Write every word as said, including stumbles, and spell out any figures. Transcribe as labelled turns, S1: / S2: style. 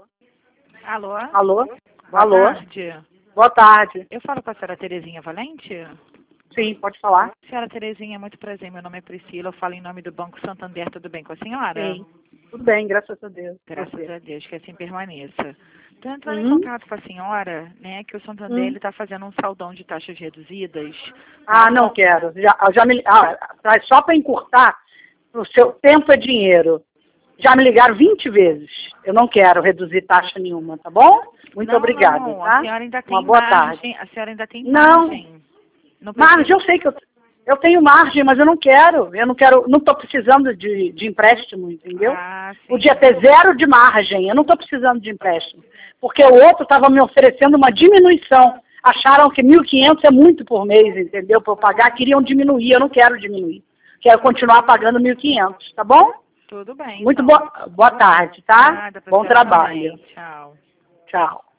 S1: Alô?
S2: Alô?
S1: Boa
S2: Alô?
S1: tarde.
S2: Boa tarde.
S1: Eu falo com a senhora Terezinha Valente?
S2: Sim, pode falar?
S1: Senhora Terezinha, muito prazer. Meu nome é Priscila. Eu falo em nome do Banco Santander. Tudo bem com a senhora?
S2: Sim. Tudo bem, graças a Deus.
S1: Graças
S2: Você.
S1: a Deus, que assim permaneça. Estou entrando em
S2: Uhum.
S1: contato com a senhora, né, que o Santander
S2: Hum.
S1: está fazendo um saldão de taxas reduzidas.
S2: Ah,
S1: tá?
S2: não quero. Já, já me, ah, pra- só para encurtar, o seu tempo é dinheiro. Já me ligaram vinte vezes. Eu não quero reduzir taxa nenhuma, tá bom? Muito
S1: não,
S2: obrigada,
S1: não,
S2: tá?
S1: a senhora ainda tem
S2: Uma boa
S1: margem.
S2: tarde.
S1: A senhora ainda tem
S2: Não.
S1: margem. Não precisa...
S2: Margem, eu sei que eu, eu tenho margem, mas eu não quero. Eu não quero, não estou precisando de, de empréstimo, entendeu?
S1: Ah, sim.
S2: Podia ter zero de margem, eu não estou precisando de empréstimo. Porque o outro estava me oferecendo uma diminuição. Acharam que mil e quinhentos é muito por mês, entendeu? Para eu pagar, queriam diminuir, eu não quero diminuir. Quero continuar pagando mil e quinhentos, tá bom?
S1: Tudo bem.
S2: Muito
S1: Então.
S2: boa, boa tarde, tá?
S1: Nada, pra
S2: Bom
S1: senhora
S2: trabalho.
S1: também. Tchau.
S2: Tchau.